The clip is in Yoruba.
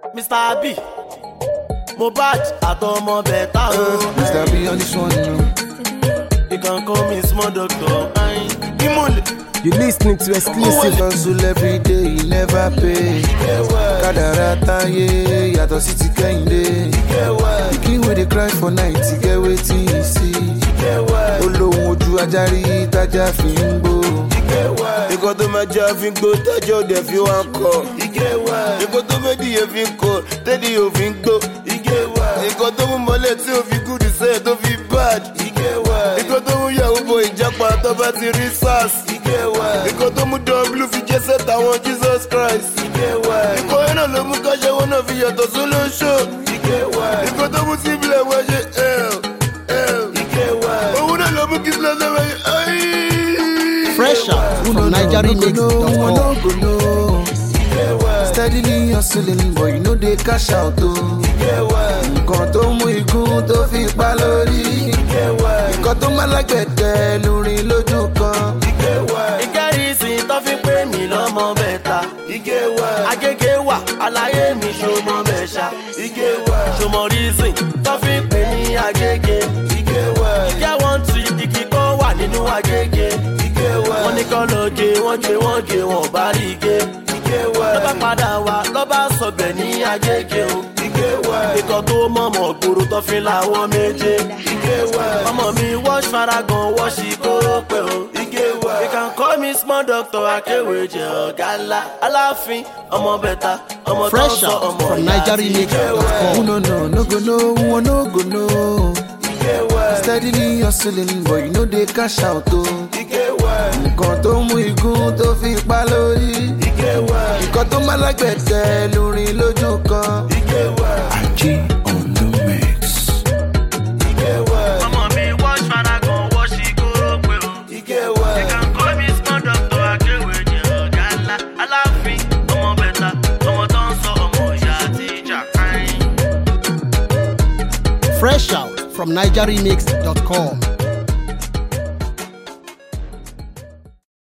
Mr. B, Mohbad àtọmọ bẹ̀ta o. Mr. B on this one, you know. You can call me small doctor. Imole. You listening to exclusive. Hustle every day, you never pay. Kadara taye, yato si ti kehinde. Pikin wey dey cry for night, you get wetin you see. Olohun ojú ajari tájà fi ń gbó. Nǹkan tó máa jẹ́ àfin gbó tájà òde fi wá ń kọ́. Nǹkan tó méjì yẹn fi ń kọ́, tẹ́lẹ̀ yóò fi ń gbó. Nǹkan tó mú mọ́lẹ̀ tí ò fi gúdù sẹ́yìn tó fi bad. Nǹkan tó mú yàwó bo ìjápa tó bá ti rí SARS. Nǹkan tó mú W fi jẹ́ sẹ́ta àwọn Jesus Christ. Nǹkan yẹn náà ló mú káṣẹ́wó náà fi yàtọ̀ sólóṣó. Nǹkan tó mú síbílẹ̀ wọ́n ṣe òun náà ló mú kí sílẹ̀ sẹ́wọ́n ṣe Fresh out from NigerianMix.com. Steadily hustling, but you know they cash out though. Nǹkan tó mú igun tó fi pa lórí. Nǹkan tó má lágbẹ̀dẹ lórí lójú kan. ìkẹ́rìsì tó fi pé mi lọ́mọ bẹ̀ta. Agége wà aláyé mi ṣọmọ bẹ̀ṣà. Ṣọmọ reason tó fi pè ní Agége. Ìkẹ́ wọ́n ti igi kan wà nínú Agége. Wọ́n ní kọ́ lóge wọ́n gé wọ́n bá rí ige. Lọ́ba padà wá lọ́ba sọ̀bẹ̀ ní Agége o. Ìkọ̀ tó mọ̀mọ̀ gbòòrò tó fi láwọn méje. Ọmọ mi wọ́ṣ faragan wọ́ṣ ìkóró pẹ̀ o. You can call me small doctor Akéwèjẹ ọ̀gá ńlá. Aláàfin ọmọ bẹ̀ta ọmọ tó ń Fresh sọ out ọmọ from ìyá àti NigerianMix.com. Who no go know, who no go know. Steadily hustling, but you know they cash out though. Nǹkan tó mú igun tó fi pa lórí. Nǹkan tó má lágbẹ̀dẹ lórí lójú kan. Ají on the mix. ọmọ mi wọ́ṣ faragan wọ́ṣ ìkóró pẹ̀ o. You can call me small doctor Akéwèjẹ ọ̀gá ńlá. Aláàfin ọmọ bẹ̀ta ọmọ tó ń sọ ọmọ ìyá àti ìjà kan. Fresh out from NigerianMix.com.